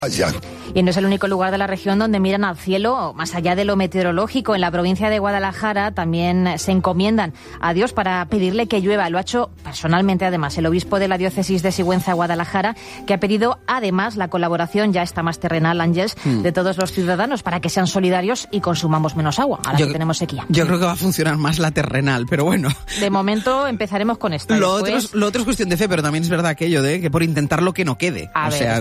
Y no es el único lugar de la región donde miran al cielo, más allá de lo meteorológico. En la provincia de Guadalajara también se encomiendan a Dios para pedirle que llueva. Lo ha hecho personalmente, además, el obispo de la diócesis de Sigüenza-Guadalajara, que ha pedido, además, la colaboración, ya está más terrenal, Ángeles, de todos los ciudadanos para que sean solidarios y consumamos menos agua, ahora que tenemos sequía. Yo creo que va a funcionar más la terrenal, pero bueno. De momento empezaremos con esto. Lo otro es cuestión de fe, pero también es verdad aquello de que por intentarlo que no quede.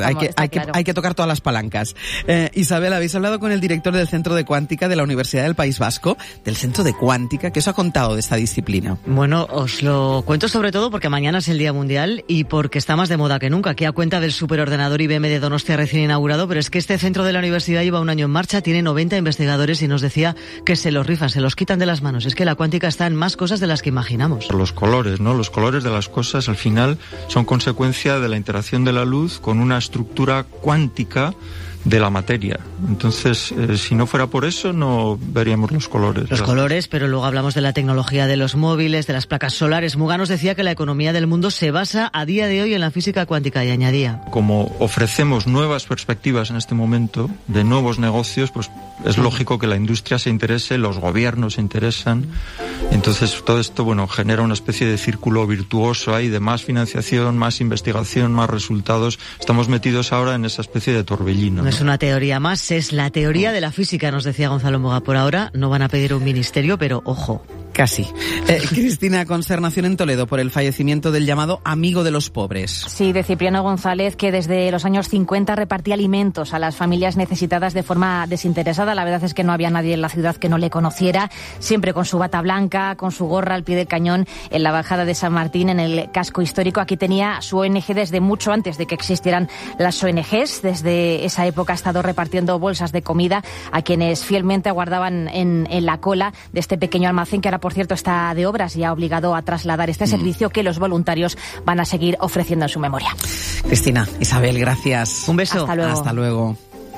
Hay que tocar todas las palancas. Isabel, ¿habéis hablado con el director del Centro de Cuántica de la Universidad del País Vasco, del Centro de Cuántica? ¿Qué os ha contado de esta disciplina? Bueno, os lo cuento sobre todo porque mañana es el Día Mundial y porque está más de moda que nunca, que a cuenta del superordenador IBM de Donostia recién inaugurado, pero es que este centro de la universidad lleva un año en marcha, tiene 90 investigadores y nos decía que se los rifan, se los quitan de las manos. Es que la cuántica está en más cosas de las que imaginamos. Los colores, ¿no? Los colores de las cosas al final son consecuencia de la interacción de la luz con una estructura cuántica de la materia. Entonces, si no fuera por eso, no veríamos los colores. Los colores, pero luego hablamos de la tecnología de los móviles, de las placas solares. Muga nos decía que la economía del mundo se basa a día de hoy en la física cuántica y añadía: como ofrecemos nuevas perspectivas en este momento de nuevos negocios, pues es lógico que la industria se interese, los gobiernos se interesan. Entonces, todo esto, genera una especie de círculo virtuoso ahí de más financiación, más investigación, más resultados. Estamos metidos ahora en esa especie de torbellino. No es una teoría más, es la teoría de la física, nos decía Gonzalo Muga. Por ahora no van a pedir un ministerio, pero ojo. Casi. Cristina, consternación en Toledo por el fallecimiento del llamado amigo de los pobres. Sí, de Cipriano González, que desde los años 50 repartía alimentos a las familias necesitadas de forma desinteresada. La verdad es que no había nadie en la ciudad que no le conociera, siempre con su bata blanca, con su gorra al pie del cañón en la bajada de San Martín, en el casco histórico. Aquí tenía su ONG desde mucho antes de que existieran las ONGs. Desde esa época ha estado repartiendo bolsas de comida a quienes fielmente aguardaban en la cola de este pequeño almacén, que ahora, por cierto, está de obras y ha obligado a trasladar este servicio que los voluntarios van a seguir ofreciendo en su memoria. Cristina, Isabel, gracias. Un beso. Hasta luego. Hasta luego.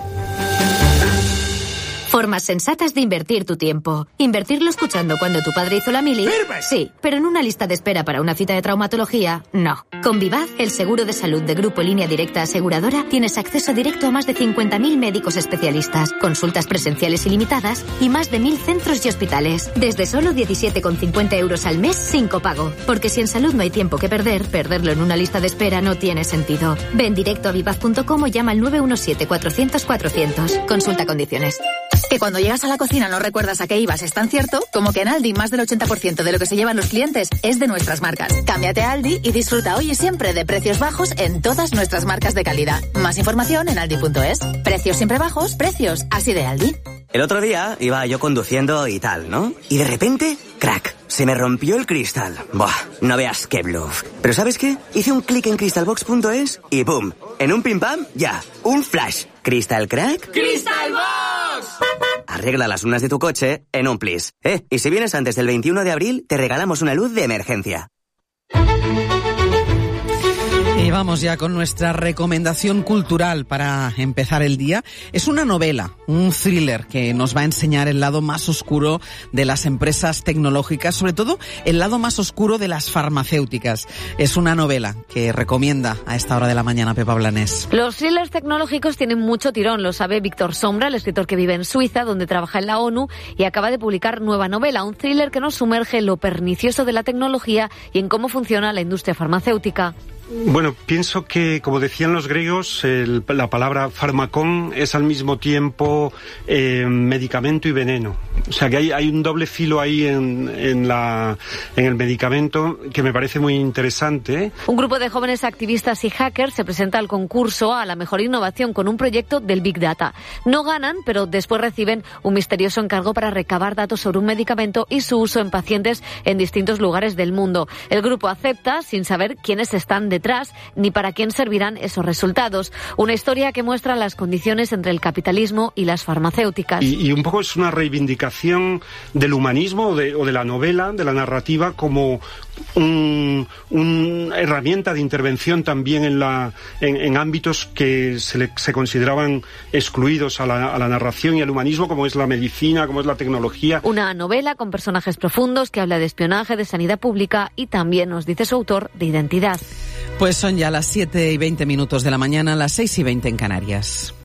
Formas sensatas de invertir tu tiempo. Invertirlo escuchando cuando tu padre hizo la mili. ¡Firmes! Sí, pero en una lista de espera para una cita de traumatología, no. Con Vivaz, el seguro de salud de Grupo Línea Directa Aseguradora, tienes acceso directo a más de 50.000 médicos especialistas, consultas presenciales ilimitadas y más de 1.000 centros y hospitales. Desde solo 17,50 euros al mes sin copago. Porque si en salud no hay tiempo que perder, perderlo en una lista de espera no tiene sentido. Ven directo a vivaz.com o llama al 917-400-400. Consulta condiciones. Que cuando llegas a la cocina no recuerdas a qué ibas es tan cierto como que en Aldi más del 80% de lo que se llevan los clientes es de nuestras marcas. Cámbiate a Aldi y disfruta hoy y siempre de precios bajos en todas nuestras marcas de calidad. Más información en aldi.es. Precios siempre bajos, precios así de Aldi. El otro día iba yo conduciendo y tal, ¿no? Y de repente, crack, se me rompió el cristal. Buah, no veas qué bluff. Pero ¿sabes qué? Hice un clic en crystalbox.es y ¡boom! En un pim pam, ya, un flash. ¿Crystal crack? ¡Crystalbox! Arregla las lunas de tu coche en un plis. Y si vienes antes del 21 de abril, te regalamos una luz de emergencia. Y vamos ya con nuestra recomendación cultural para empezar el día. Es una novela, un thriller que nos va a enseñar el lado más oscuro de las empresas tecnológicas, sobre todo el lado más oscuro de las farmacéuticas. Es una novela que recomienda a esta hora de la mañana Pepa Blanés. Los thrillers tecnológicos tienen mucho tirón, lo sabe Víctor Sombra, el escritor que vive en Suiza, donde trabaja en la ONU y acaba de publicar nueva novela, un thriller que nos sumerge en lo pernicioso de la tecnología y en cómo funciona la industria farmacéutica. Bueno, pienso que, como decían los griegos, la palabra farmacón es al mismo tiempo medicamento y veneno. O sea que hay un doble filo ahí en el medicamento que me parece muy interesante. Un grupo de jóvenes activistas y hackers se presenta al concurso a la mejor innovación con un proyecto del Big Data. No ganan, pero después reciben un misterioso encargo para recabar datos sobre un medicamento y su uso en pacientes en distintos lugares del mundo. El grupo acepta sin saber quiénes están detrás ni para quién servirán esos resultados. Una historia que muestra las condiciones entre el capitalismo y las farmacéuticas. Y un poco es una reivindicación del humanismo o de la novela, de la narrativa, como una herramienta de intervención también en ámbitos que se consideraban excluidos a la narración y al humanismo, como es la medicina, como es la tecnología. Una novela con personajes profundos que habla de espionaje, de sanidad pública y también, nos dice su autor, de identidad. Pues son ya las 7:20 de la mañana, las 6:20 en Canarias.